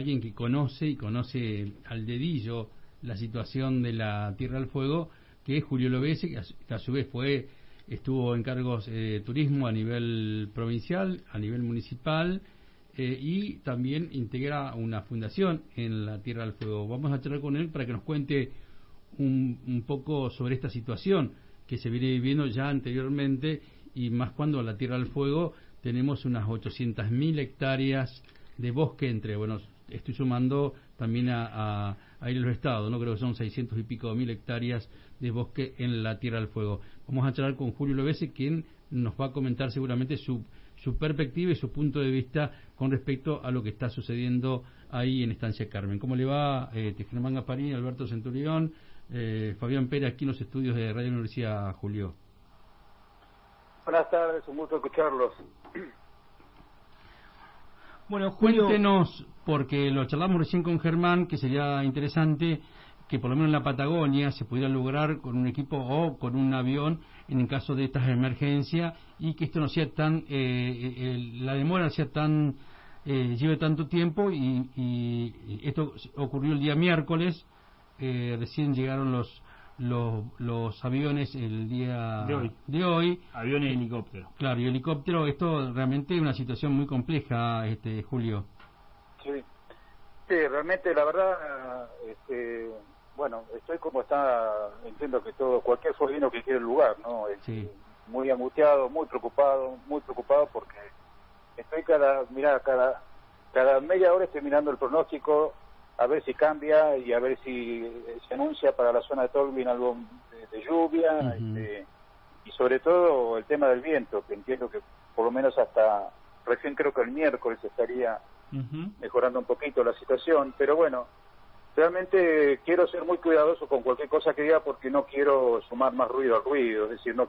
alguien que conoce al dedillo la situación de la Tierra del Fuego, que es Julio Lovese, que a su vez estuvo en cargos de turismo a nivel provincial, a nivel municipal, y también integra una fundación en la Tierra del Fuego. Vamos a charlar con él para que nos cuente un poco sobre esta situación que se viene viviendo ya anteriormente, y más cuando en la Tierra del Fuego tenemos unas 800.000 hectáreas de bosque estoy sumando también a los estados, ¿no? Creo que son 600 y pico mil hectáreas de bosque en la Tierra del Fuego. Vamos a charlar con Julio Lovese, quien nos va a comentar seguramente su perspectiva y su punto de vista con respecto a lo que está sucediendo ahí en Estancia Carmen. ¿Cómo le va? Germán Gasparini, Alberto Centurión, Fabián Pérez, aquí en los estudios de Radio Universidad, Julio. Buenas tardes, un gusto escucharlos. Bueno, cuéntenos, porque lo charlamos recién con Germán, que sería interesante que por lo menos en la Patagonia se pudiera lograr con un equipo o con un avión en el caso de estas emergencias, y que esto no sea tan, la demora sea tan, lleve tanto tiempo, y esto ocurrió el día miércoles, recién llegaron los aviones el día de hoy. Avión y helicóptero. Claro, y helicóptero. Esto realmente es una situación muy compleja, Julio. Sí, realmente la verdad, bueno, estoy como está, entiendo que cualquier sobrino que quiere el lugar, ¿no? Sí. Muy angustiado, muy preocupado porque estoy cada media hora estoy mirando el pronóstico a ver si cambia y a ver si se anuncia para la zona de Tolwyn algo de lluvia, y sobre todo el tema del viento, que entiendo que por lo menos hasta recién creo que el miércoles estaría mejorando un poquito la situación, pero bueno, realmente quiero ser muy cuidadoso con cualquier cosa que diga porque no quiero sumar más ruido al ruido, es decir,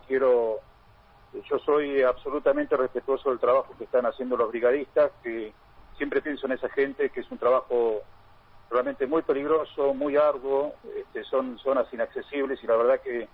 yo soy absolutamente respetuoso del trabajo que están haciendo los brigadistas, que siempre pienso en esa gente, que es un trabajo realmente muy peligroso, muy arduo, son zonas inaccesibles, y la verdad que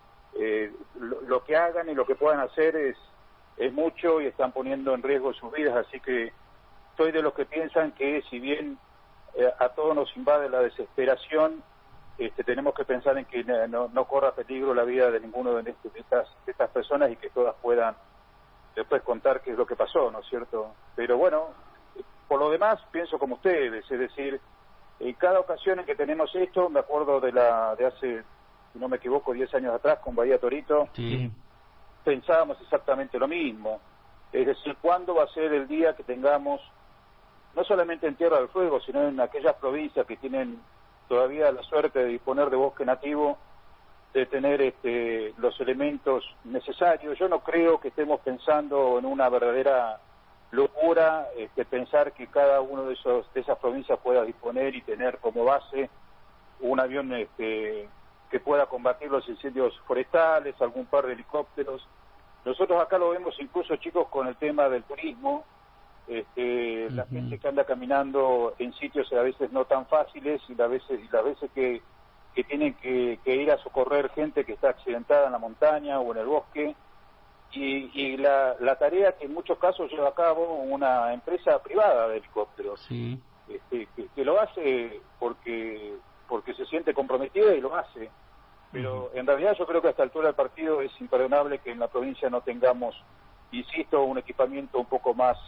lo que hagan y lo que puedan hacer es mucho, y están poniendo en riesgo sus vidas, así que soy de los que piensan que si bien a todos nos invade la desesperación, tenemos que pensar en que no corra peligro la vida de ninguno de estas personas, y que todas puedan después contar qué es lo que pasó, ¿no es cierto? Pero bueno, por lo demás pienso como ustedes, es decir, en cada ocasión en que tenemos esto, me acuerdo de hace, si no me equivoco, 10 años atrás con Bahía Torito, sí. Pensábamos exactamente lo mismo. Es decir, ¿cuándo va a ser el día que tengamos, no solamente en Tierra del Fuego, sino en aquellas provincias que tienen todavía la suerte de disponer de bosque nativo, de tener los elementos necesarios? Yo no creo que estemos pensando en una verdadera locura, pensar que cada uno de esas provincias pueda disponer y tener como base un avión que pueda combatir los incendios forestales, algún par de helicópteros. Nosotros acá lo vemos incluso, chicos, con el tema del turismo, la gente que anda caminando en sitios a veces no tan fáciles, y las veces que tienen que ir a socorrer gente que está accidentada en la montaña o en el bosque, y la tarea que en muchos casos lleva a cabo una empresa privada de helicópteros, sí. Que lo hace porque se siente comprometida y lo hace, pero en realidad yo creo que a esta altura del partido es imperdonable que en la provincia no tengamos, insisto, un equipamiento un poco más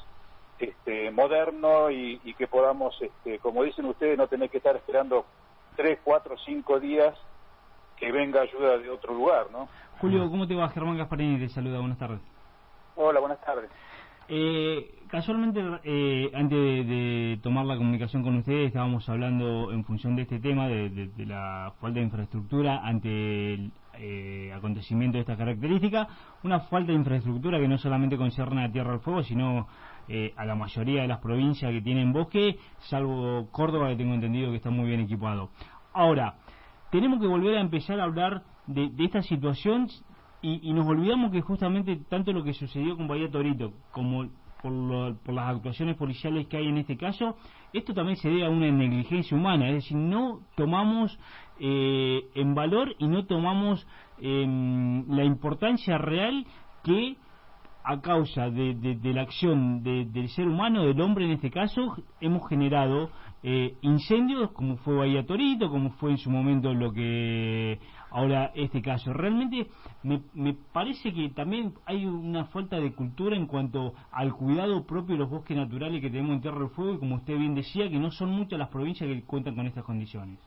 moderno, y que podamos, como dicen ustedes, no tener que estar esperando 3, 4, 5 días que venga ayuda de otro lugar, ¿no? Julio, ¿cómo te va? Germán Gasparini te saluda, buenas tardes. Hola, buenas tardes. Casualmente, antes de tomar la comunicación con ustedes, estábamos hablando en función de este tema, de la falta de infraestructura ante el acontecimiento de esta característica, una falta de infraestructura que no solamente concierne a Tierra del Fuego, sino a la mayoría de las provincias que tienen bosque, salvo Córdoba, que tengo entendido que está muy bien equipado. Ahora, tenemos que volver a empezar a hablar de esta situación, y nos olvidamos que justamente tanto lo que sucedió con Bahía Torito como por las actuaciones policiales que hay en este caso, esto también se debe a una negligencia humana, es decir, no tomamos en valor y no tomamos la importancia real que a causa de la acción del ser humano, del hombre en este caso, hemos generado incendios, como fue Bahía Torito, como fue en su momento lo que ahora este caso. Realmente me parece que también hay una falta de cultura en cuanto al cuidado propio de los bosques naturales que tenemos en Tierra del Fuego, y como usted bien decía, que no son muchas las provincias que cuentan con estas condiciones.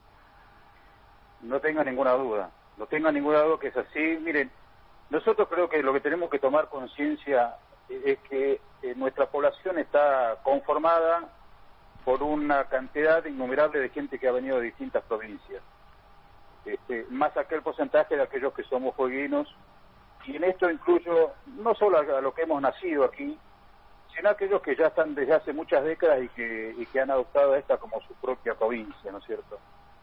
No tenga ninguna duda que es así. Miren, nosotros creo que lo que tenemos que tomar conciencia es que nuestra población está conformada por una cantidad innumerable de gente que ha venido de distintas provincias, más aquel porcentaje de aquellos que somos fueguinos, y en esto incluyo no solo a los que hemos nacido aquí, sino a aquellos que ya están desde hace muchas décadas y que han adoptado esta como su propia provincia, ¿no es cierto?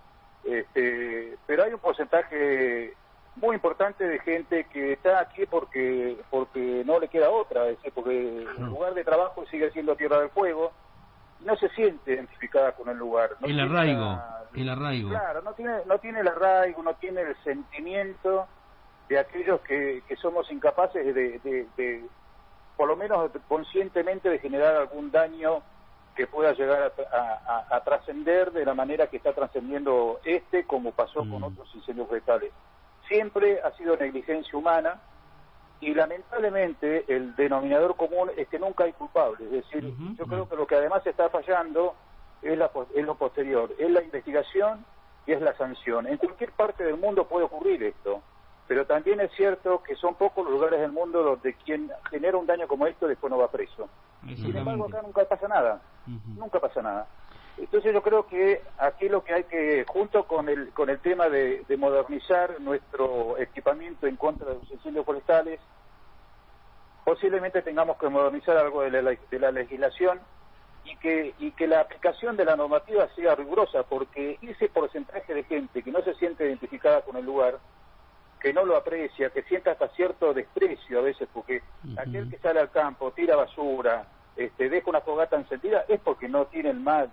Pero hay un porcentaje muy importante de gente que está aquí porque no le queda otra, es decir, porque el lugar de trabajo sigue siendo Tierra del Fuego, no se siente identificada con el lugar. No el arraigo. Claro, no tiene el arraigo, no tiene el sentimiento de aquellos que somos incapaces de por lo menos conscientemente, de generar algún daño que pueda llegar a trascender de la manera que está trascendiendo como pasó con otros incendios forestales. Siempre ha sido negligencia humana, y lamentablemente el denominador común es que nunca hay culpable. Es decir, yo creo que lo que además está fallando es lo posterior, es la investigación y es la sanción. En cualquier parte del mundo puede ocurrir esto, pero también es cierto que son pocos los lugares del mundo donde quien genera un daño como esto después no va preso. Sin embargo, acá nunca pasa nada, nunca pasa nada. Entonces yo creo que aquí lo que hay que, junto con el tema de modernizar nuestro equipamiento en contra de los incendios forestales, posiblemente tengamos que modernizar algo de la legislación y que la aplicación de la normativa sea rigurosa, porque ese porcentaje de gente que no se siente identificada con el lugar, que no lo aprecia, que sienta hasta cierto desprecio a veces, porque aquel que sale al campo, tira basura, deja una fogata encendida, es porque no tiene el más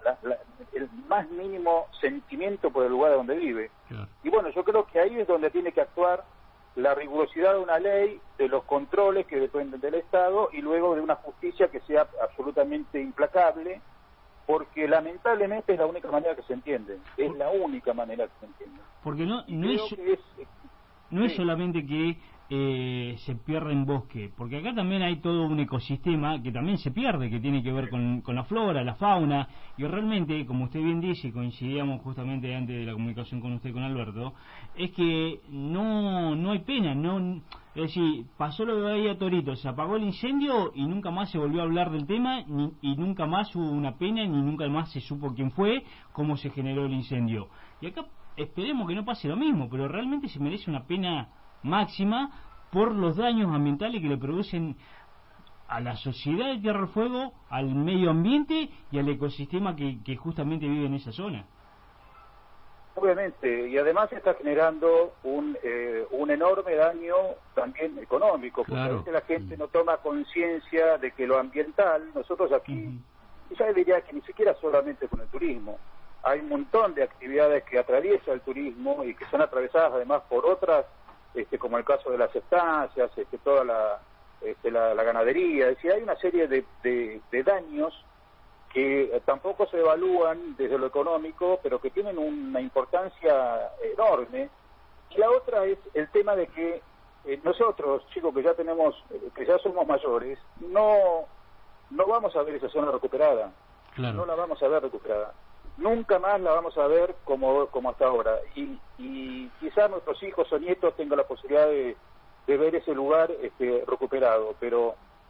mínimo sentimiento por el lugar donde vive. Claro. Y bueno, yo creo que ahí es donde tiene que actuar la rigurosidad de una ley, de los controles que dependen del Estado, y luego de una justicia que sea absolutamente implacable, porque lamentablemente es la única manera que se entiende, es la única manera que se entiende. Porque no es solamente que se pierde en bosque, porque acá también hay todo un ecosistema que también se pierde, que tiene que ver con la flora, la fauna, y realmente, como usted bien dice, coincidíamos justamente antes de la comunicación con usted, con Alberto, es que no hay pena, es decir, pasó lo de Bahía Torito, se apagó el incendio y nunca más se volvió a hablar del tema, y nunca más hubo una pena, ni nunca más se supo quién fue, cómo se generó el incendio. Y acá esperemos que no pase lo mismo, pero realmente se merece una pena máxima por los daños ambientales que le producen a la sociedad de Tierra del Fuego, al medio ambiente y al ecosistema que justamente vive en esa zona. Obviamente, y además está generando un enorme daño también económico, porque a veces la gente no toma conciencia de que lo ambiental, nosotros aquí, ya diría que ni siquiera solamente con el turismo, hay un montón de actividades que atraviesa el turismo y que son atravesadas además por otras, como el caso de las estancias, toda la ganadería. Es decir, hay una serie de daños que tampoco se evalúan desde lo económico, pero que tienen una importancia enorme. Y la otra es el tema de que nosotros, chicos, que ya somos mayores, no vamos a ver esa zona recuperada. Claro. No la vamos a ver recuperada. Nunca más la vamos a ver como hasta ahora, y quizás nuestros hijos o nietos tengan la posibilidad de ver ese lugar recuperado, pero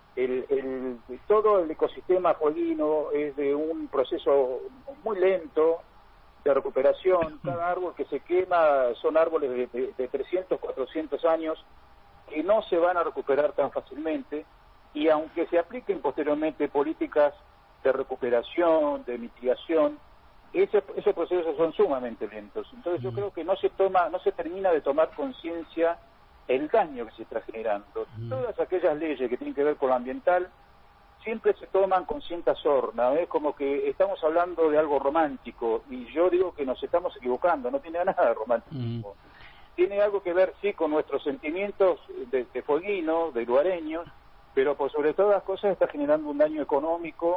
todo el ecosistema fueguino es de un proceso muy lento de recuperación. Cada árbol que se quema son árboles de 300, 400 años que no se van a recuperar tan fácilmente, y aunque se apliquen posteriormente políticas de recuperación, de mitigación, esos procesos son sumamente lentos. Entonces yo creo que no se termina de tomar conciencia el daño que se está generando. Todas aquellas leyes que tienen que ver con lo ambiental siempre se toman con cierta sorna, como que estamos hablando de algo romántico, y yo digo que nos estamos equivocando, no tiene nada de romántico. Tiene algo que ver, sí, con nuestros sentimientos de fueguinos, de lugareños, pero por sobre todas las cosas está generando un daño económico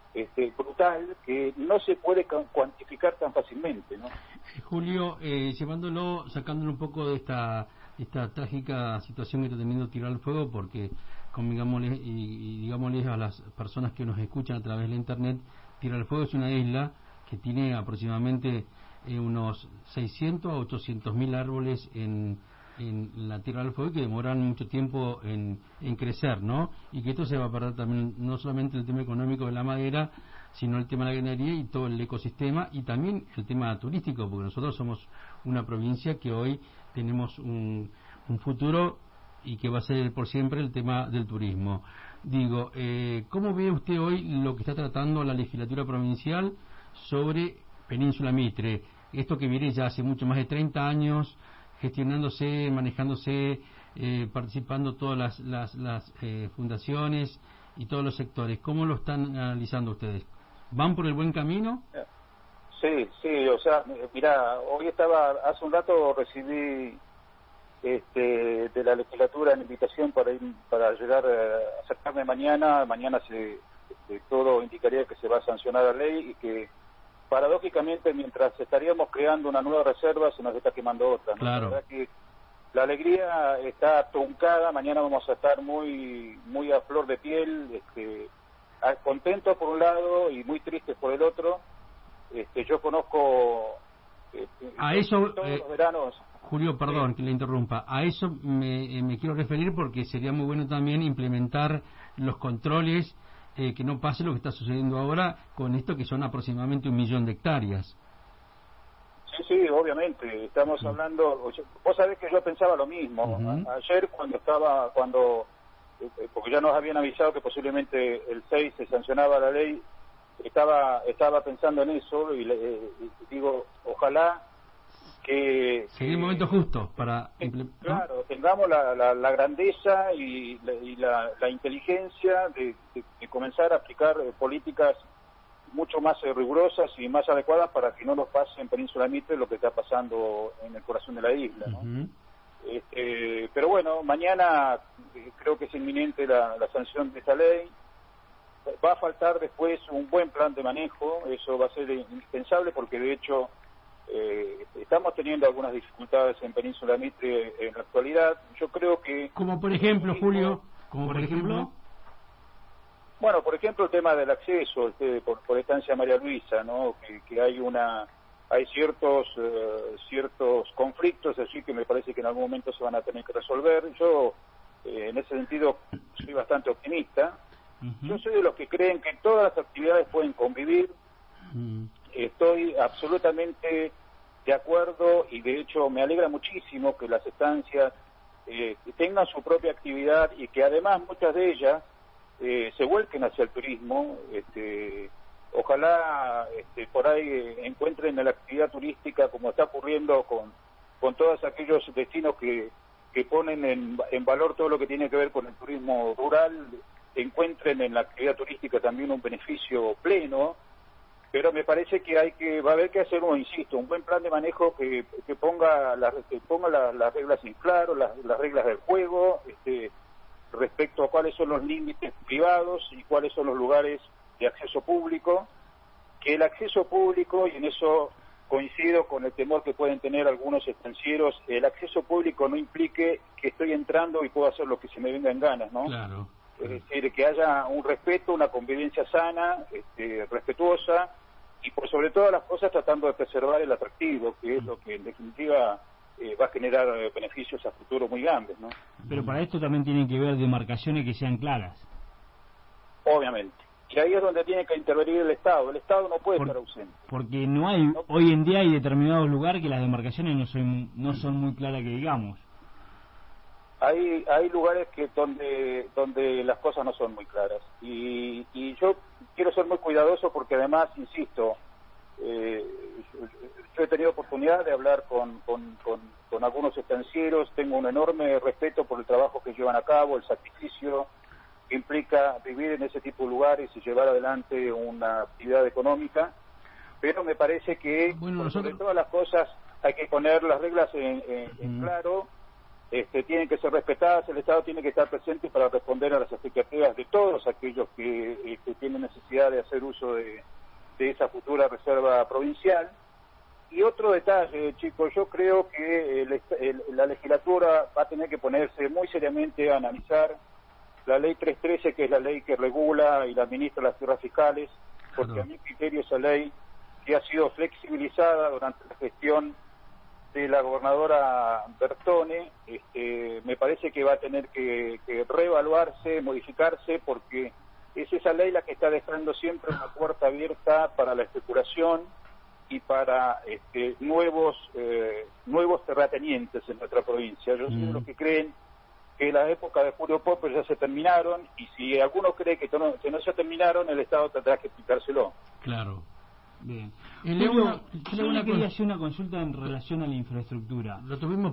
brutal que no se puede cuantificar tan fácilmente, ¿no? Julio, sacándolo un poco de esta trágica situación que está teniendo Tierra del Fuego, porque digámosles a las personas que nos escuchan a través de la internet, Tierra del Fuego es una isla que tiene aproximadamente unos 600 a 800 mil árboles en la Tierra del Fuego, que demoran mucho tiempo en crecer, ¿no? Y que esto se va a perder también, no solamente el tema económico de la madera, sino el tema de la ganadería y todo el ecosistema, y también el tema turístico, porque nosotros somos una provincia que hoy tenemos un futuro y que va a ser por siempre el tema del turismo. Digo, ¿cómo ve usted hoy lo que está tratando la legislatura provincial sobre Península Mitre? Esto que viene ya hace mucho más de 30 años gestionándose, manejándose, participando todas las fundaciones y todos los sectores. ¿Cómo lo están analizando ustedes? ¿Van por el buen camino? Sí, o sea, mirá, hace un rato recibí de la legislatura la invitación para llegar a acercarme mañana todo indicaría que se va a sancionar la ley y que paradójicamente mientras estaríamos creando una nueva reserva se nos está quemando otra, ¿no? Claro. La verdad que la alegría está truncada, mañana vamos a estar muy a flor de piel, contentos por un lado y muy tristes por el otro. Yo conozco a eso todos los veranos. Julio, perdón que le interrumpa, a eso me quiero referir porque sería muy bueno también implementar los controles, que no pase lo que está sucediendo ahora con esto que son aproximadamente 1 millón de hectáreas. Sí, obviamente, estamos hablando, vos sabés que yo pensaba lo mismo. Ayer porque ya nos habían avisado que posiblemente el 6 se sancionaba la ley, estaba pensando en eso y digo, ojalá que sería el momento justo para claro, tengamos la grandeza y la inteligencia de comenzar a aplicar políticas mucho más rigurosas y más adecuadas para que no nos pase en Península Mitre lo que está pasando en el corazón de la isla, ¿no? Pero bueno, mañana creo que es inminente la sanción de esta ley. Va a faltar después un buen plan de manejo, eso va a ser indispensable porque de hecho estamos teniendo algunas dificultades en Península Mitre en la actualidad. Yo creo que... Como por ejemplo, Julio, Bueno, por ejemplo el tema del acceso por estancia María Luisa, ¿no? Que hay ciertos conflictos así que me parece que en algún momento se van a tener que resolver. Yo en ese sentido soy bastante optimista. Yo soy de los que creen que todas las actividades pueden convivir. Estoy absolutamente de acuerdo y de hecho me alegra muchísimo que las estancias tengan su propia actividad y que además muchas de ellas se vuelquen hacia el turismo. Ojalá por ahí encuentren en la actividad turística, como está ocurriendo con todos aquellos destinos que ponen en valor todo lo que tiene que ver con el turismo rural, encuentren en la actividad turística también un beneficio pleno. Pero me parece que va a haber que hacer, insisto, un buen plan de manejo que ponga las reglas en claro, las reglas del juego, respecto a cuáles son los límites privados y cuáles son los lugares de acceso público, que el acceso público, y en eso coincido con el temor que pueden tener algunos estancieros, el acceso público no implique que estoy entrando y puedo hacer lo que se me venga en ganas, ¿no? Claro. Es decir, que haya un respeto, una convivencia sana, respetuosa, y por sobre todas las cosas tratando de preservar el atractivo, que es lo que en definitiva va a generar beneficios a futuro muy grandes, ¿no? Pero para esto también tienen que haber demarcaciones que sean claras. Obviamente. Y ahí es donde tiene que intervenir el Estado. El Estado no puede estar ausente. Porque hoy en día hay determinados lugares que las demarcaciones no son muy claras que digamos. Hay lugares donde las cosas no son muy claras y yo quiero ser muy cuidadoso porque además, insisto, yo he tenido oportunidad de hablar con algunos estancieros, tengo un enorme respeto por el trabajo que llevan a cabo, el sacrificio que implica vivir en ese tipo de lugares y llevar adelante una actividad económica, pero me parece que sobre todas las cosas hay que poner las reglas en claro. tienen que ser respetadas. El Estado tiene que estar presente para responder a las expectativas de todos aquellos que tienen necesidad de hacer uso de esa futura reserva provincial. Y otro detalle, chicos, yo creo que la legislatura va a tener que ponerse muy seriamente a analizar la ley 313, que es la ley que regula y la administra las tierras fiscales, porque a mi criterio esa ley, que ha sido flexibilizada durante la gestión de la gobernadora Bertone, me parece que va a tener que reevaluarse, modificarse, porque es esa ley la que está dejando siempre una puerta abierta para la especulación y para nuevos terratenientes en nuestra provincia. Yo soy de los que creen que la época de Julio Popper ya se terminaron, y si alguno cree que no se terminaron, el Estado tendrá que explicárselo. Claro. Bien. Yo quería hacer una consulta en relación a la infraestructura. Lo tuvimos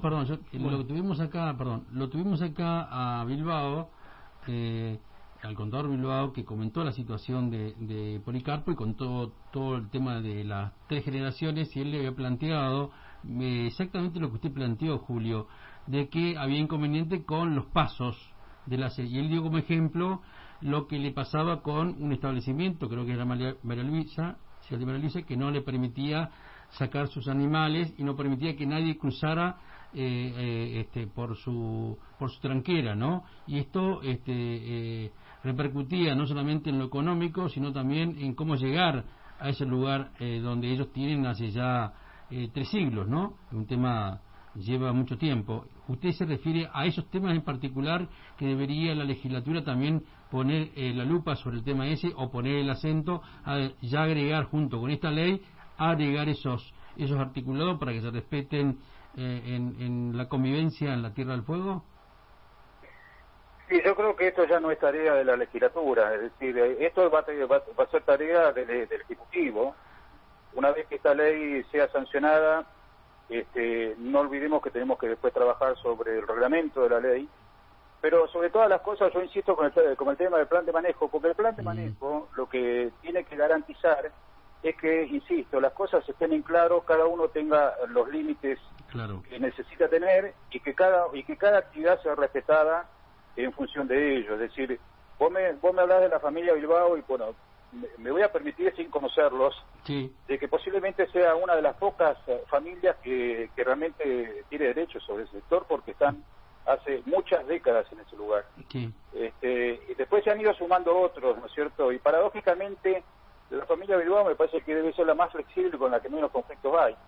acá a Bilbao, al contador Bilbao, que comentó la situación de Policarpo y contó todo el tema de las 3 generaciones, y él le había planteado exactamente lo que usted planteó, Julio, de que había inconveniente con los pasos de la y él dio como ejemplo lo que le pasaba con un establecimiento, creo que era María Luisa, que no le permitía sacar sus animales y no permitía que nadie cruzara por su tranquera, ¿no? Y esto repercutía no solamente en lo económico, sino también en cómo llegar a ese lugar donde ellos tienen hace ya 3 siglos, ¿no? Un tema lleva mucho tiempo. ¿Usted se refiere a esos temas en particular que debería la legislatura también poner la lupa sobre el tema ese, o poner el acento a ya agregar junto con esta ley, agregar esos articulados para que se respeten en la convivencia en la Tierra del Fuego? Sí, yo creo que esto ya no es tarea de la legislatura, es decir, esto va a ser tarea del Ejecutivo. Una vez que esta ley sea sancionada, no olvidemos que tenemos que después trabajar sobre el reglamento de la ley, pero sobre todas las cosas yo insisto con el tema del plan de manejo, porque el plan de manejo lo que tiene que garantizar es que, insisto, las cosas estén en claro, cada uno tenga los límites que necesita tener, y que cada actividad sea respetada en función de ello. Es decir, vos me hablás de la familia Bilbao, y bueno, me voy a permitir, sin conocerlos, de que posiblemente sea una de las pocas familias que realmente tiene derechos sobre ese sector, porque están hace muchas décadas en ese lugar. Y después se han ido sumando otros, ¿no es cierto? Y paradójicamente la familia Bilbao me parece que debe ser la más flexible, con la que menos conflictos hay.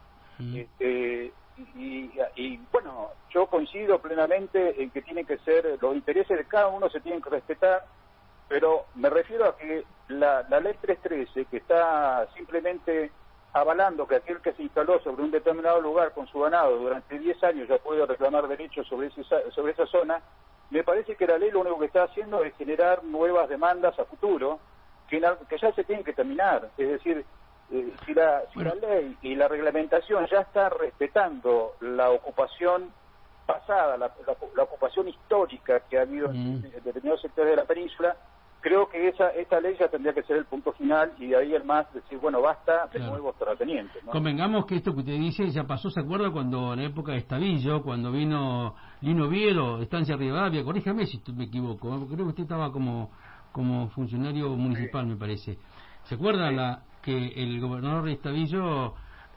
Y bueno, yo coincido plenamente en que tienen que ser, los intereses de cada uno se tienen que respetar, pero me refiero a que la ley 313, que está simplemente avalando que aquel que se instaló sobre un determinado lugar con su ganado durante 10 años ya puede reclamar derechos sobre esa zona, me parece que la ley lo único que está haciendo es generar nuevas demandas a futuro que ya se tienen que terminar. Es decir, si la ley y la reglamentación ya está respetando la ocupación pasada, la ocupación histórica que ha habido en determinados sectores de la península, creo que esta ley ya tendría que ser el punto final, y de ahí el más decir, bueno, basta de nuevos terratenientes, ¿no? Convengamos que esto que usted dice ya pasó, ¿se acuerda cuando en la época de Estavillo, cuando vino Lino Oviedo, Estancia Rivadavia? Corríjame si me equivoco, creo que usted estaba como funcionario municipal, me parece. ¿Se acuerda que el gobernador de Estavillo,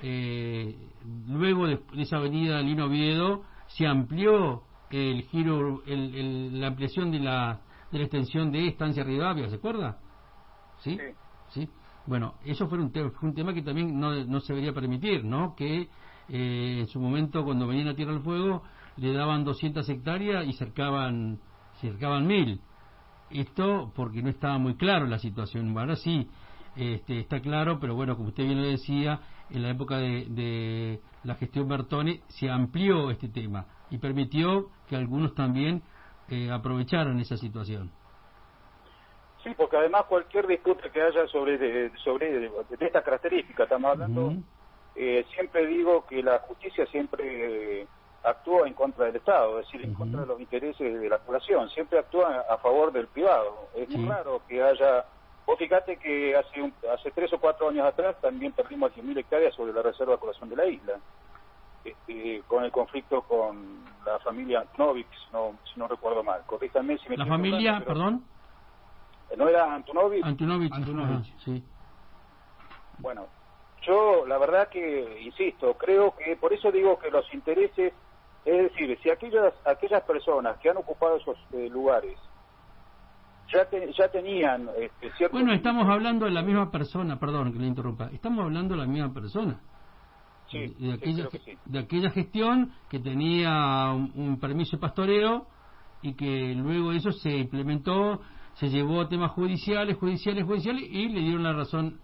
luego de esa avenida Lino Oviedo, se amplió el giro, la ampliación de la extensión de Estancia Rivadavia, ¿se acuerda? ¿Sí? Bueno, eso fue un tema que también no se debería permitir, ¿no? Que en su momento, cuando venían a Tierra del Fuego, le daban 200 hectáreas y cercaban 1000. Esto porque no estaba muy claro la situación. Ahora sí está claro, pero bueno, como usted bien lo decía, en la época de la gestión Bertone se amplió este tema y permitió que algunos también aprovecharan esa situación. Sí, porque además cualquier disputa que haya sobre esta característica, estamos hablando, siempre digo que la justicia siempre actúa en contra del Estado, es decir, en contra de los intereses de la población, siempre actúa a favor del privado. Es muy raro que haya... Vos fíjate que hace 3 o 4 años atrás también perdimos 10.000 hectáreas sobre la reserva corazón de la isla. con el conflicto con la familia Antunovic, si no recuerdo mal. Corríjanme si me La estoy familia, equivocando, perdón. ¿no era Antunovic? Antunovic. Antunovic. Sí. Bueno, yo la verdad que, insisto, creo que, por eso digo que los intereses, es decir, si aquellas personas que han ocupado esos lugares ya tenían cierto... Bueno, estamos hablando de la misma persona, perdón que le interrumpa, estamos hablando de la misma persona. Sí, de creo que sí. de aquella gestión que tenía un permiso de pastoreo y que luego eso se implementó, se llevó a temas judiciales y le dieron la razón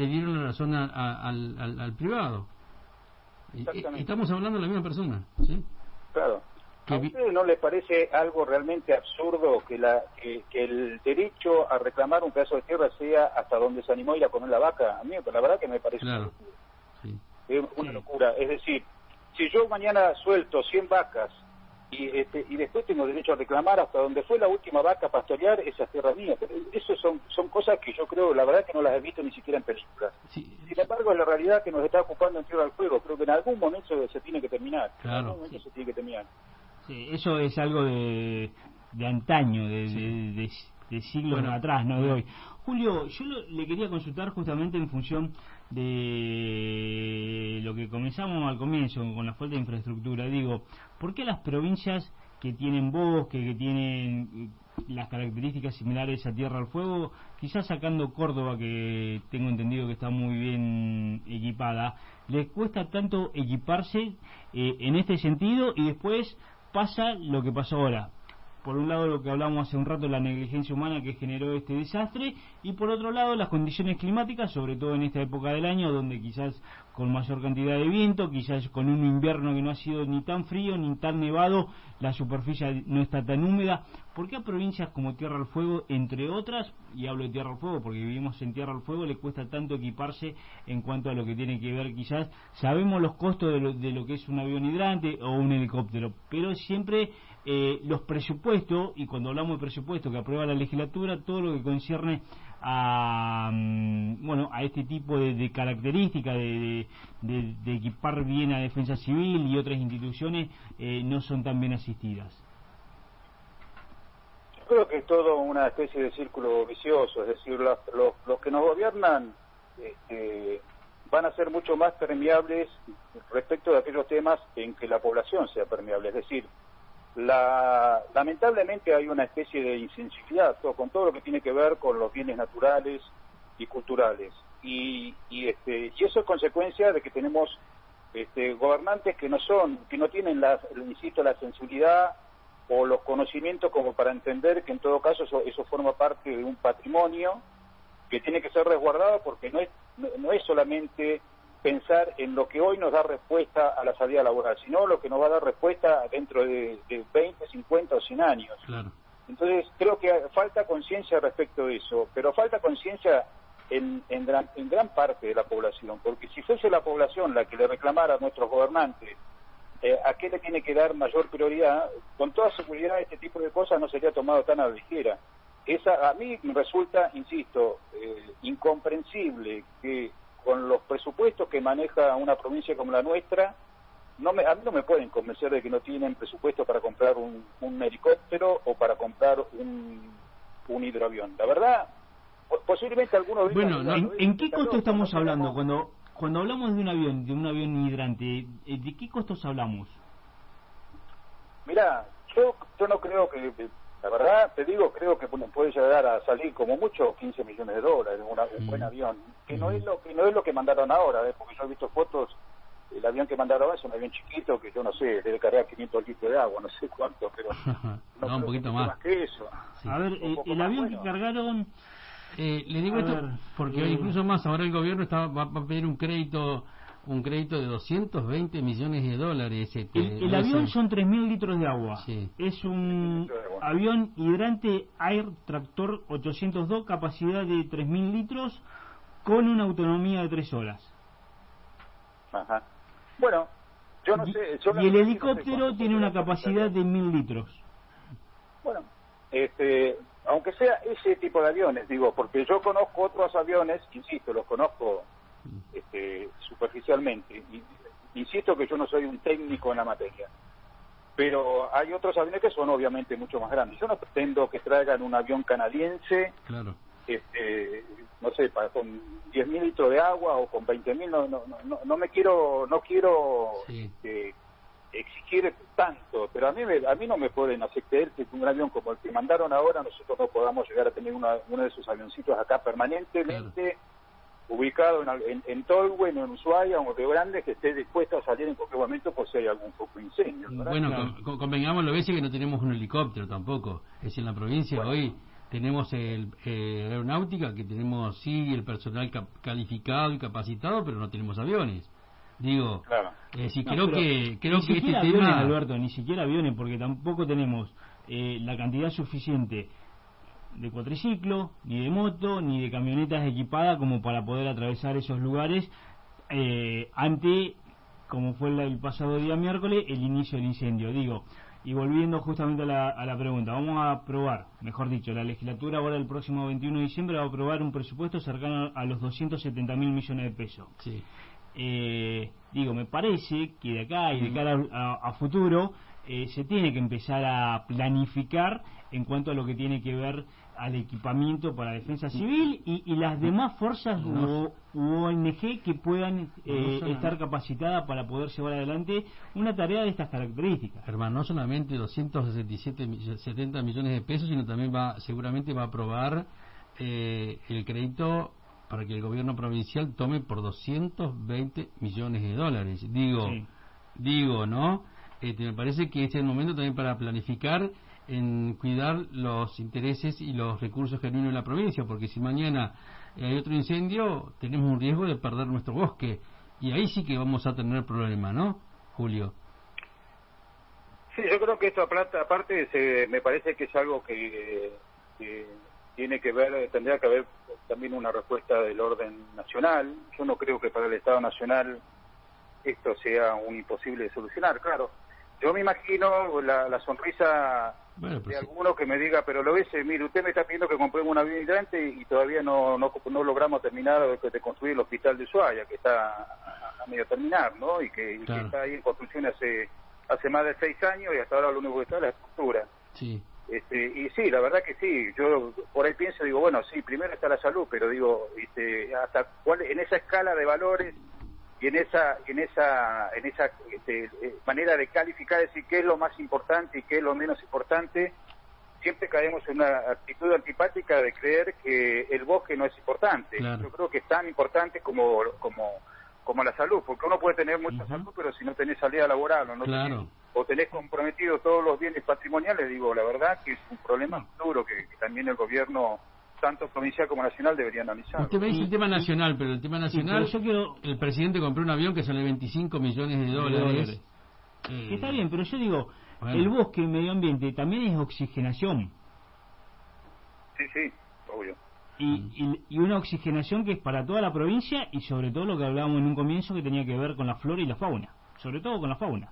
al privado. Exactamente. Estamos hablando de la misma persona, ¿sí? Claro. ¿A ustedes no les parece algo realmente absurdo que el derecho a reclamar un pedazo de tierra sea hasta donde se animó a ir a poner la vaca? A mí la verdad que me parece Claro. Sí. una locura. Es decir, si yo mañana suelto 100 vacas y después tengo derecho a reclamar hasta donde fue la última vaca a pastorear, esa tierra mía. Pero eso son cosas que yo creo, la verdad que no las he visto ni siquiera en películas. Sí. Sin embargo, es la realidad que nos está ocupando en Tierra del Fuego. Creo que en algún momento se tiene que terminar. Claro. En algún momento se tiene que terminar. Sí, eso es algo de antaño, de siglos atrás, no de hoy. Julio, yo le quería consultar justamente en función de lo que comenzamos al comienzo con la falta de infraestructura. Digo, ¿por qué las provincias que tienen bosque, que tienen las características similares a Tierra del Fuego, quizás sacando Córdoba, que tengo entendido que está muy bien equipada, les cuesta tanto equiparse en este sentido? Y después pasa lo que pasó ahora. Por un lado, lo que hablamos hace un rato, la negligencia humana que generó este desastre, y por otro lado, las condiciones climáticas, sobre todo en esta época del año, donde quizás con mayor cantidad de viento, quizás con un invierno que no ha sido ni tan frío ni tan nevado, la superficie no está tan húmeda. ¿Por qué a provincias como Tierra del Fuego, entre otras, y hablo de Tierra del Fuego porque vivimos en Tierra del Fuego, le cuesta tanto equiparse en cuanto a lo que tiene que ver? Quizás sabemos los costos de lo que es un avión hidrante o un helicóptero, pero siempre los presupuestos, y cuando hablamos de presupuesto que aprueba la legislatura, todo lo que concierne a este tipo de características de equipar bien a Defensa Civil y otras instituciones no son tan bien asistidas. Yo creo que es todo una especie de círculo vicioso, es decir, los que nos gobiernan van a ser mucho más permeables respecto de aquellos temas en que la población sea permeable, es decir, lamentablemente hay una especie de insensibilidad con todo lo que tiene que ver con los bienes naturales y culturales, y eso es consecuencia de que tenemos gobernantes que no tienen la sensibilidad o los conocimientos como para entender que en todo caso eso forma parte de un patrimonio que tiene que ser resguardado, porque no es solamente pensar en lo que hoy nos da respuesta a la salida laboral, sino lo que nos va a dar respuesta dentro de 20, 50 o 100 años. Claro. Entonces creo que falta conciencia respecto de eso, pero falta conciencia en gran parte de la población, porque si fuese la población la que le reclamara a nuestros gobernantes a qué le tiene que dar mayor prioridad, con toda seguridad este tipo de cosas no sería tomado tan a la ligera. A mí me resulta, insisto, incomprensible que con los presupuestos que maneja una provincia como la nuestra, a mí no me pueden convencer de que no tienen presupuesto para comprar un helicóptero o para comprar un hidroavión. La verdad, posiblemente algunos... Bueno, ¿en qué costo estamos hablando cuando hablamos de un avión hidrante? ¿De qué costos hablamos? Mirá, yo no creo que... La verdad, te digo, creo que puede llegar a salir como mucho $15 millones, un buen avión, que no es lo que mandaron ahora, porque yo he visto fotos, el avión que mandaron ahora es un avión chiquito que yo no sé, debe cargar 500 litros de agua, no sé cuánto, pero no, un poquito más que eso. Sí. A ver, el avión que cargaron... le digo esto porque incluso más, ahora el gobierno va a pedir un crédito de $220 millones. El avión son 3.000 litros de agua. Sí. Es un avión hidrante Air Tractor 802, capacidad de 3.000 litros, con una autonomía de 3 horas. Ajá. Bueno, yo no sé... Y el helicóptero tiene una capacidad de 1.000 litros. Bueno, aunque sea ese tipo de aviones, digo, porque yo conozco otros aviones, insisto, los conozco superficialmente, y Insisto que yo no soy un técnico en la materia, pero hay otros aviones que son obviamente mucho más grandes. Yo no pretendo que traigan un avión canadiense, claro, no sé, con 10.000 litros de agua o con 20.000, no quiero sí. Exigir tanto, pero a mí no me pueden aceptar que un avión como el que mandaron ahora nosotros no podamos llegar a tener uno de esos avioncitos acá permanentemente, ubicado en Tolhue, en Ushuaia o Río Grande, que esté dispuesto a salir en cualquier momento por si hay algún foco de incendio, ¿verdad? Bueno, Claro. convengamos lo veces que no tenemos un helicóptero tampoco. Es decir, en la provincia hoy tenemos aeronáutica, que tenemos sí el personal calificado y capacitado, pero no tenemos aviones. Digo, Claro. sí, No, creo pero que ni este siquiera aviones, tema, Alberto, ni siquiera aviones, porque tampoco tenemos la cantidad suficiente de cuatriciclo, ni de moto, ni de camionetas equipadas como para poder atravesar esos lugares ante, como fue el pasado día miércoles, el inicio del incendio. Digo, y volviendo justamente a la pregunta, vamos a aprobar, mejor dicho, la legislatura ahora el próximo 21 de diciembre va a aprobar un presupuesto cercano a los 270.000 millones de pesos. sí. Digo, me parece que de acá y de cara a futuro se tiene que empezar a planificar en cuanto a lo que tiene que ver al equipamiento para defensa civil y las demás fuerzas u ONG que puedan estar capacitadas para poder llevar adelante una tarea de estas características. Hermano, no solamente 270 millones de pesos, sino también seguramente va a aprobar el crédito para que el gobierno provincial tome por 220 millones de dólares. Digo, ¿no? Me parece que este es el momento también para planificar en cuidar los intereses y los recursos genuinos de la provincia, porque si mañana hay otro incendio, tenemos un riesgo de perder nuestro bosque, y ahí sí que vamos a tener problemas, ¿no, Julio? Sí, yo creo que esto aparte me parece que es algo que tiene que ver, tendría que haber también una respuesta del orden nacional. Yo no creo que para el Estado Nacional esto sea un imposible de solucionar, claro. Yo me imagino la sonrisa de alguno que me diga, pero lo ves, mire, usted me está pidiendo que compremos un avión hidrante y todavía no logramos terminar de construir el hospital de Ushuaia, que está a medio terminar, ¿no? Y que está ahí en construcción hace más de 6 años y hasta ahora lo único que está es la estructura. Sí. Y sí, la verdad que sí, yo por ahí pienso, digo, bueno, sí, primero está la salud, pero digo, hasta cuál, en esa escala de valores y en esa manera de calificar, decir qué es lo más importante y qué es lo menos importante, siempre caemos en una actitud antipática de creer que el bosque no es importante. Claro. Yo creo que es tan importante como la salud, porque uno puede tener mucha salud, pero si no tenés salida laboral o tenés comprometido todos los bienes patrimoniales, digo, la verdad que es un problema duro que también el gobierno, tanto provincial como nacional, debería analizar. Usted me dice el tema nacional, pero el tema nacional, el presidente compró un avión que sale 25 millones de dólares. Está bien, pero yo digo, bueno, el bosque, el medio ambiente, también es oxigenación. Sí, obvio. Y una oxigenación que es para toda la provincia y sobre todo lo que hablábamos en un comienzo que tenía que ver con la flora y la fauna, sobre todo con la fauna.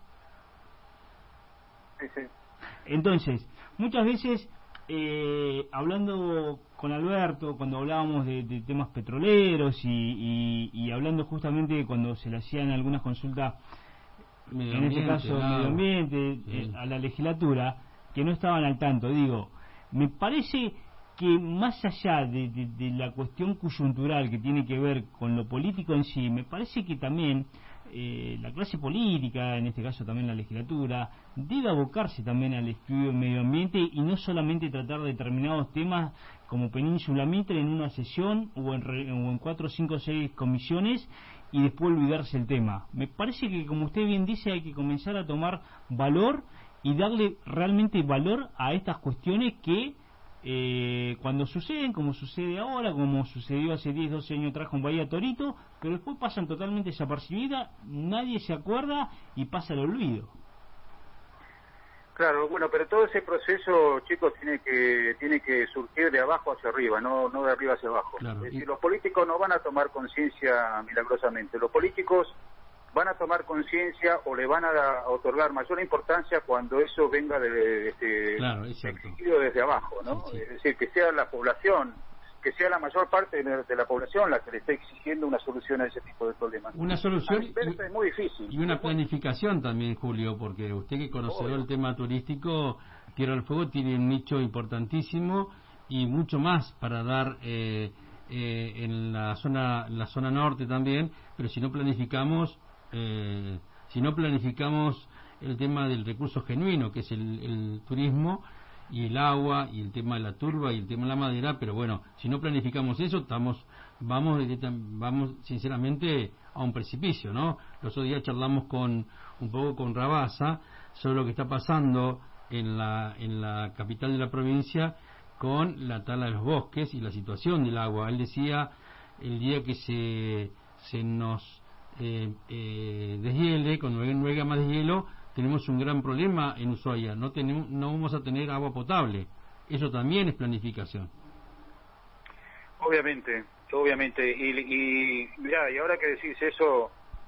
Sí. Entonces, muchas veces hablando con Alberto, cuando hablábamos de temas petroleros y hablando justamente cuando se le hacían algunas consultas, en este caso medio ambiente, a la legislatura, que no estaban al tanto, digo, me parece que más allá de la cuestión coyuntural que tiene que ver con lo político en sí, me parece que también la clase política, en este caso también la legislatura, debe abocarse también al estudio del medio ambiente y no solamente tratar determinados temas como Península Mitre en una sesión o en 4, 5, 6 comisiones y después olvidarse el tema. Me parece que, como usted bien dice, hay que comenzar a tomar valor y darle realmente valor a estas cuestiones que cuando suceden, como sucede ahora, como sucedió hace 10, 12 años atrás con Bahía Torito, pero después pasan totalmente desapercibidas, nadie se acuerda y pasa al olvido. Claro, bueno, pero todo ese proceso, chicos, tiene que surgir de abajo hacia arriba, no de arriba hacia abajo. Claro. Es decir, los políticos no van a tomar conciencia milagrosamente. Los políticos van a tomar conciencia o le van a otorgar mayor importancia cuando eso venga exigido desde abajo, ¿no? Sí. Es decir, que sea la población que sea la mayor parte de la población la que le esté exigiendo una solución a ese tipo de problemas. Una solución es muy difícil. Y una planificación también, Julio, porque usted que conoce el tema turístico, Tierra del Fuego tiene un nicho importantísimo y mucho más para dar en la zona norte también, pero si no planificamos el tema del recurso genuino, que es el turismo y el agua y el tema de la turba y el tema de la madera, pero bueno, si no planificamos eso, vamos sinceramente a un precipicio, ¿no? Los otros días charlamos un poco con Rabasa sobre lo que está pasando en la capital de la provincia con la tala de los bosques y la situación del agua. Él decía, el día que se nos deshiele, cuando no haya más deshielo, tenemos un gran problema en Ushuaia, no vamos a tener agua potable. Eso también es planificación. Obviamente. Y mirá, y ahora que decís eso,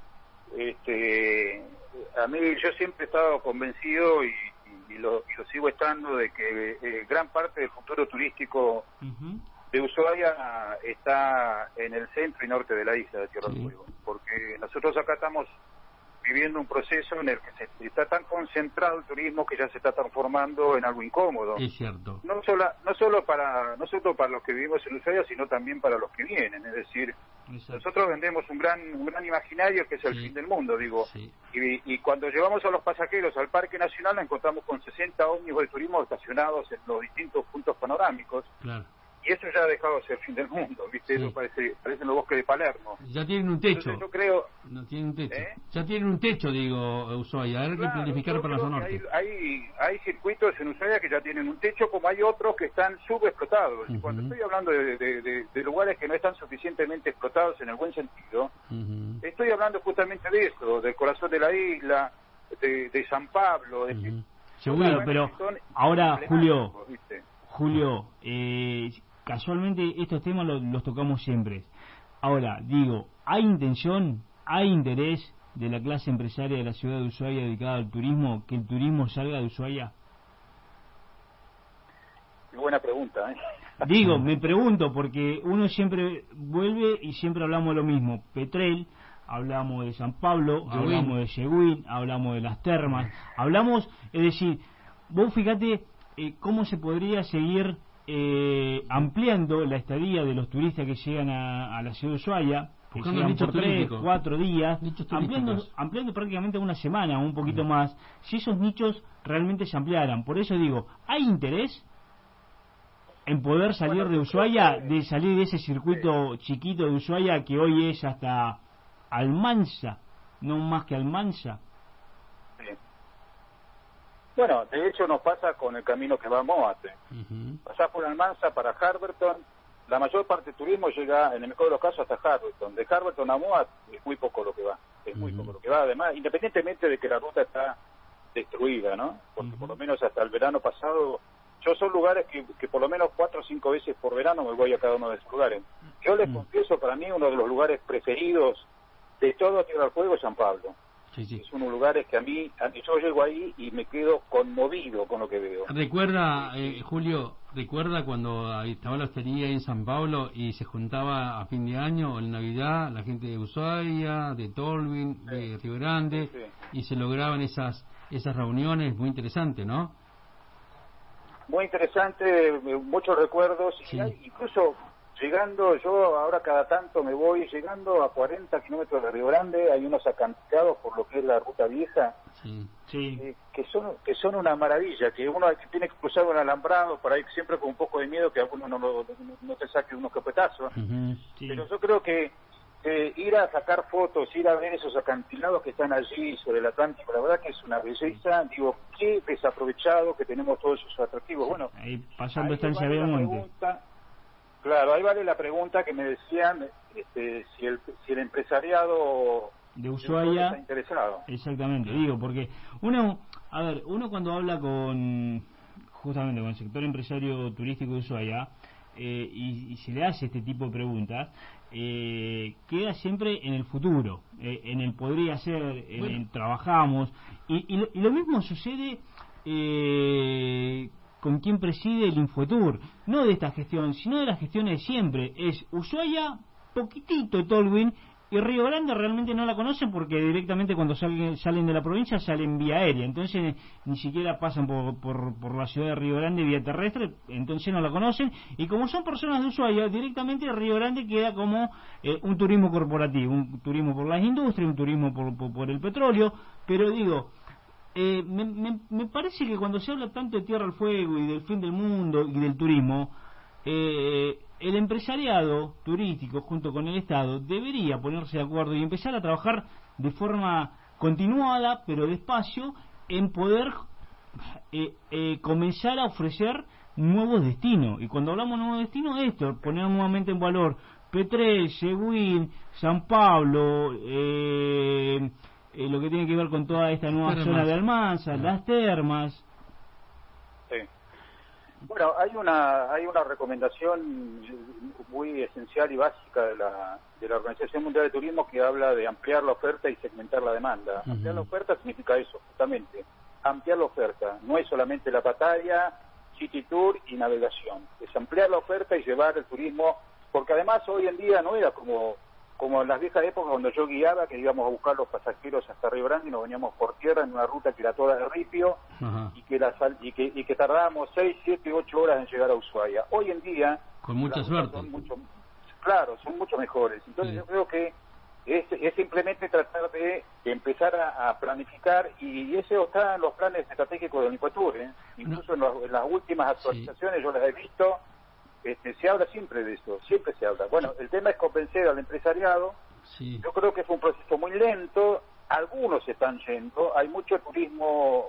a mí yo siempre he estado convencido y lo sigo estando de que gran parte del futuro turístico de Ushuaia está en el centro y norte de la isla de Tierra del Fuego, porque nosotros acá estamos viviendo un proceso en el que se está tan concentrado el turismo que ya se está transformando en algo incómodo. Es cierto. No solo para los que vivimos en Ushuaia, sino también para los que vienen. Es decir, nosotros vendemos un gran imaginario que es el fin del mundo, digo. Sí. Y cuando llevamos a los pasajeros al Parque Nacional, nos encontramos con 60 ómnibus de turismo estacionados en los distintos puntos panorámicos. Claro. Y eso ya ha dejado de ser el fin del mundo, ¿viste? Sí. Eso parecen los bosques de Palermo. Ya tienen un techo. Entonces yo creo... No tienen un techo. Ya tienen un techo, digo, Ushuaia. Hay que planificar para la zona norte. Hay circuitos en Ushuaia que ya tienen un techo, como hay otros que están subexplotados. Y cuando estoy hablando de lugares que no están suficientemente explotados en el buen sentido, estoy hablando justamente de eso, del corazón de la isla, de San Pablo. Seguro, pero ahora, Julio, casualmente estos temas los tocamos siempre. Ahora, digo, ¿hay intención, hay interés de la clase empresaria de la ciudad de Ushuaia dedicada al turismo, que el turismo salga de Ushuaia? Buena pregunta, ¿eh? Digo, me pregunto, porque uno siempre vuelve y siempre hablamos de lo mismo. Petrel, hablamos de San Pablo, hablamos de Yeguín, hablamos de las termas, hablamos, es decir, vos fíjate cómo se podría seguir ampliando la estadía de los turistas que llegan a la ciudad de Ushuaia, que llegan por 3, 4 días, ampliando prácticamente una semana o un poquito más, si esos nichos realmente se ampliaran. Por eso digo, ¿hay interés en poder salir de Ushuaia, de salir de ese circuito chiquito de Ushuaia que hoy es hasta Almanza, no más que Almanza? Bueno, de hecho nos pasa con el camino que va a Moate. Pasás por Almanza para Harberton, la mayor parte del turismo llega, en el mejor de los casos, hasta Harberton. De Harberton a Moate es muy poco lo que va. Muy poco lo que va, además, independientemente de que la ruta está destruida, ¿no? Porque por lo menos hasta el verano pasado, yo son lugares que por lo menos 4 o 5 veces por verano me voy a cada uno de esos lugares. Yo les confieso, para mí uno de los lugares preferidos de todo Tierra del Fuego es San Pablo. Sí. Es unos lugares que a mí yo llego ahí y me quedo conmovido con lo que veo. Recuerda, Julio, cuando estaba la hostería en San Pablo y se juntaba a fin de año o en Navidad la gente de Ushuaia, de Tolwyn, de Río Grande, y se lograban esas reuniones muy interesantes, ¿no? Muy interesante, muchos recuerdos, y incluso llegando, yo ahora cada tanto me voy, llegando a 40 kilómetros de Río Grande, hay unos acantilados por lo que es la ruta vieja, que son una maravilla, que uno tiene que cruzar un alambrado, por ahí siempre con un poco de miedo que alguno no te saque unos copetazos, pero yo creo que ir a sacar fotos, ir a ver esos acantilados que están allí sobre el Atlántico, la verdad que es una belleza. Digo, qué desaprovechado que tenemos todos esos atractivos. Bueno, ahí pasando estancia de monte. Claro, ahí vale la pregunta que me decían, si el empresariado de Ushuaia está interesado. Exactamente, digo, porque uno cuando habla justamente con el sector empresario turístico de Ushuaia, y se le hace este tipo de preguntas, queda siempre en el futuro, en el podría ser, en el trabajamos, y lo mismo sucede con quien preside el Infotur, no de esta gestión, sino de las gestiones de siempre. Es Ushuaia, poquitito Tolwyn, y Río Grande realmente no la conocen porque directamente cuando salen de la provincia salen vía aérea, entonces ni siquiera pasan por la ciudad de Río Grande vía terrestre, entonces no la conocen, y como son personas de Ushuaia, directamente Río Grande queda como un turismo corporativo, un turismo por las industrias, un turismo por el petróleo, pero digo, me parece que cuando se habla tanto de Tierra al Fuego y del fin del mundo y del turismo, el empresariado turístico junto con el Estado debería ponerse de acuerdo y empezar a trabajar de forma continuada pero despacio en poder comenzar a ofrecer nuevos destinos. Y cuando hablamos de nuevos destinos, esto, poner nuevamente en valor Petrel, Seguín, San Pablo, lo que tiene que ver con toda esta nueva zona de Almanza, las termas. Sí. Bueno, hay una recomendación muy esencial y básica de la Organización Mundial de Turismo que habla de ampliar la oferta y segmentar la demanda. Ampliar la oferta significa eso, justamente, ampliar la oferta. No es solamente la Pattaya, City Tour y navegación. Es ampliar la oferta y llevar el turismo, porque además hoy en día no era como en las viejas épocas cuando yo guiaba, que íbamos a buscar los pasajeros hasta Río Grande y nos veníamos por tierra en una ruta que era toda de ripio y que tardábamos 6, 7, 8 horas en llegar a Ushuaia. Hoy en día con mucha suerte son mucho mejores. Entonces yo creo que es simplemente tratar de empezar a planificar, y eso está en los planes estratégicos del Infotur, incluso en las últimas actualizaciones yo las he visto. Se habla siempre de eso, siempre se habla. Bueno, el tema es convencer al empresariado. Yo creo que es un proceso muy lento. Algunos se están yendo. Hay mucho turismo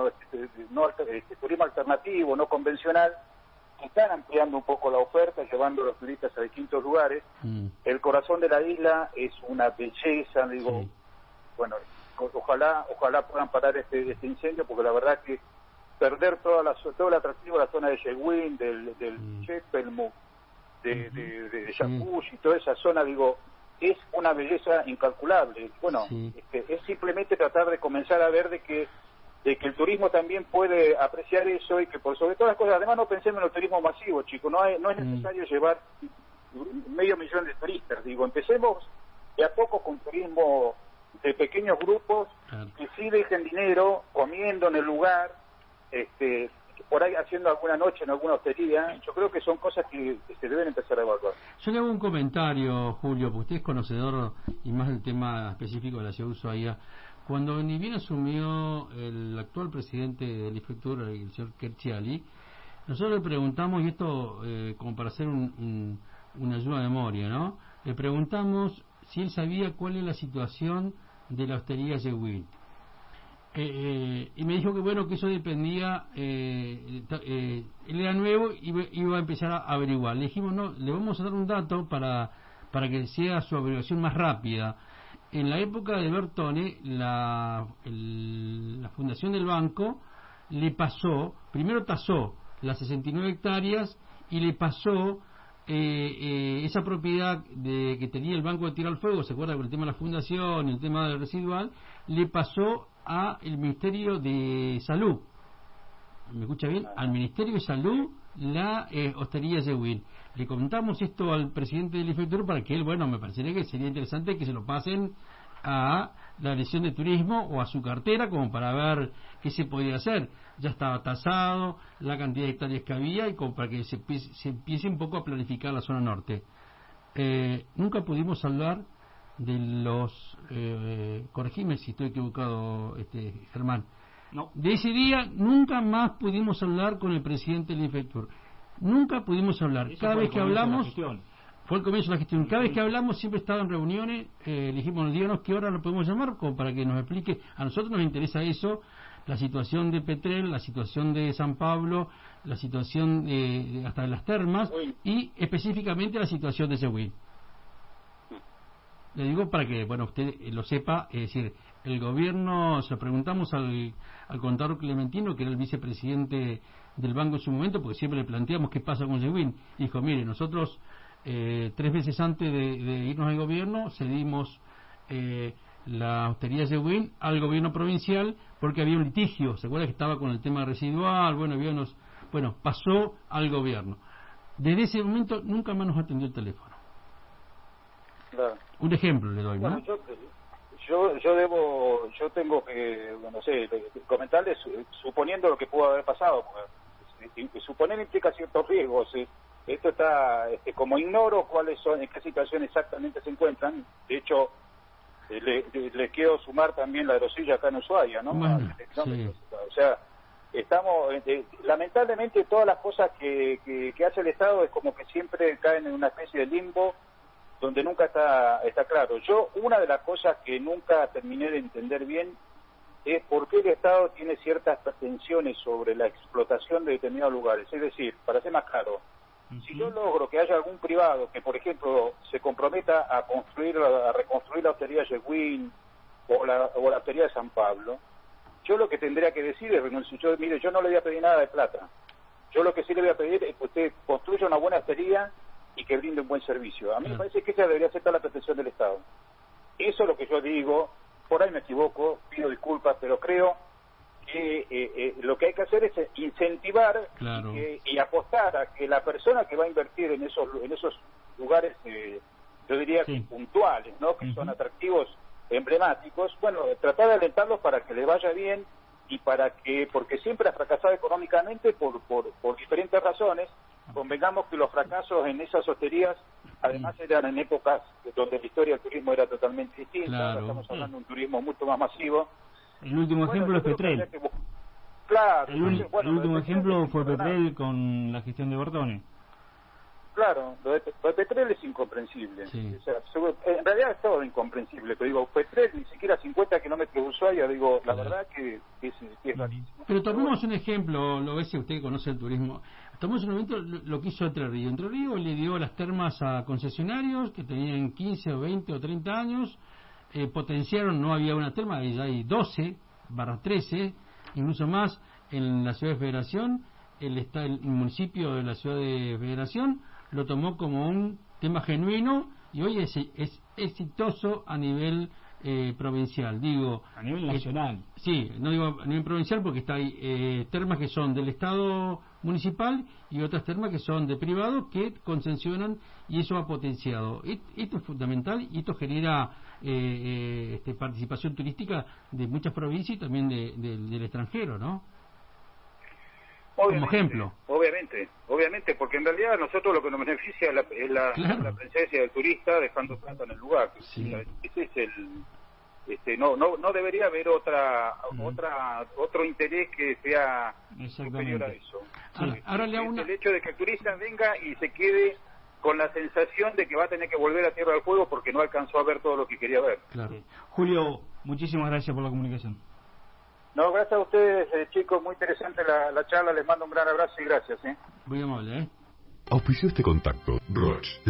turismo alternativo, no convencional. Están ampliando un poco la oferta, llevando a los turistas a distintos lugares. El corazón de la isla es una belleza. Digo, bueno, ojalá puedan parar este incendio, porque la verdad que perder todo el atractivo de la zona de Seguín, del Chepelmo, de Yacush y toda esa zona, digo, es una belleza incalculable. Bueno, es simplemente tratar de comenzar a ver de que el turismo también puede apreciar eso, y que por sobre todas las cosas, además no pensemos en el turismo masivo, chicos, no es necesario llevar 500,000 de turistas, digo, empecemos de a poco con turismo de pequeños grupos, que sí dejen dinero comiendo en el lugar, por ahí haciendo alguna noche en alguna hostería. Yo creo que son cosas que se deben empezar a evaluar. Yo le hago un comentario, Julio, porque usted es conocedor y más del tema específico de la ciudad de Ushuaia. Cuando ni bien asumió el actual presidente del Infotur, el señor Kerchiali, nosotros le preguntamos, y esto como para hacer una ayuda de memoria, ¿no? Le preguntamos si él sabía cuál es la situación de la hostería Seguín. Y me dijo que bueno, que eso dependía, él era nuevo y iba a empezar a averiguar. Le dijimos, no, le vamos a dar un dato para que sea su averiguación más rápida. En la época de Bertone, la fundación del banco le pasó, primero tasó las 69 hectáreas y le pasó esa propiedad que tenía el Banco de Tierra al Fuego, se acuerda con el tema de la fundación, el tema del residual, le pasó a el Ministerio de Salud. ¿Me escucha bien? Al Ministerio de Salud, la hostería Seguín. Le contamos esto al presidente del Infotur para que él, bueno, me parecería que sería interesante que se lo pasen a la Dirección de Turismo o a su cartera, como para ver qué se podía hacer. Ya estaba tasado la cantidad de hectáreas que había, y como para que se empiece un poco a planificar la zona norte. Nunca pudimos hablar de los corregime si estoy equivocado, Germán. No. De ese día nunca más pudimos hablar con el presidente del Infotur. Nunca pudimos hablar. Cada vez que hablamos fue el comienzo de la gestión. Cada vez que hablamos siempre estaba en reuniones. Le dijimos, díganos qué hora lo podemos llamar, como para que nos explique. A nosotros nos interesa eso, la situación de Petrel, la situación de San Pablo, la situación hasta de las termas, y específicamente la situación de Seguín. Le digo para que, bueno, usted lo sepa, es decir, el gobierno, se preguntamos al contador Clementino, que era el vicepresidente del banco en su momento, porque siempre le planteamos qué pasa con Seguín, dijo, mire, nosotros 3 veces antes de irnos al gobierno cedimos la hostería Seguín al gobierno provincial porque había un litigio, ¿se acuerda que estaba con el tema residual? Bueno, había Bueno, pasó al gobierno. Desde ese momento nunca más nos atendió el teléfono. Claro. Un ejemplo le doy, ¿no? Bueno, yo tengo que, no sé, comentarles, suponiendo lo que pudo haber pasado, porque suponer implica ciertos riesgos. Esto está, como ignoro cuáles son, en qué situación exactamente se encuentran. De hecho, le quiero sumar también la erosilla acá en Ushuaia, ¿no? Bueno, sí. O sea, estamos, lamentablemente todas las cosas que hace el Estado es como que siempre caen en una especie de limbo donde nunca está claro. Yo, una de las cosas que nunca terminé de entender bien es por qué el Estado tiene ciertas pretensiones sobre la explotación de determinados lugares. Es decir, para ser más claro, si yo logro que haya algún privado que, por ejemplo, se comprometa a reconstruir la hostería Yeguín o la hostería de San Pablo, yo lo que tendría que decir es renunciar. Mire, yo no le voy a pedir nada de plata. Yo lo que sí le voy a pedir es que usted construya una buena hostería y que brinde un buen servicio. A mí me parece que esa debería ser toda la pretensión del Estado. Eso es lo que yo digo. Por ahí me equivoco, pido disculpas, pero creo que lo que hay que hacer es incentivar y apostar a que la persona que va a invertir en esos lugares, yo diría puntuales, ¿no? Que son atractivos, emblemáticos, bueno, tratar de alentarlos para que le vaya bien y porque siempre ha fracasado económicamente por diferentes razones. Convengamos que los fracasos en esas hosterías además eran en épocas donde la historia del turismo era totalmente distinta. Ahora estamos hablando de un turismo mucho más masivo. El último ejemplo es Petrel. Claro. El último ejemplo fue Petrel con la gestión de Bertone. Claro, lo de Petrel es incomprensible. Sí. O sea, en realidad es todo incomprensible. Pero digo, Petrel ni siquiera 50 kilómetros de Ushuaia, digo, la verdad que es rarísimo. Pero tomemos un ejemplo, lo ve si usted conoce el turismo. Tomemos un momento lo que hizo Entre Ríos. Entre Ríos le dio las termas a concesionarios que tenían 15 o 20 o 30 años, potenciaron, no había una terma, ya hay 12/13, incluso más en la ciudad de Federación. El municipio de la ciudad de Federación lo tomó como un tema genuino y hoy es exitoso a nivel provincial, digo a nivel nacional. Sí, no digo a nivel provincial porque hay termas que son del Estado municipal y otras termas que son de privados que concesionan y eso ha potenciado. Esto es fundamental y esto genera participación turística de muchas provincias y también del extranjero, ¿no? Como ejemplo. Obviamente, porque en realidad a nosotros lo que nos beneficia es la presencia del turista dejando plata en el lugar. Sí. Ese es no debería haber otro interés que sea superior a eso. Ahora le hago el hecho de que el turista venga y se quede con la sensación de que va a tener que volver a Tierra del Fuego porque no alcanzó a ver todo lo que quería ver. Claro. Julio, muchísimas gracias por la comunicación. No, gracias a ustedes, chicos, muy interesante la charla, les mando un gran abrazo y gracias. Muy amable, Auspició este contacto, Roche.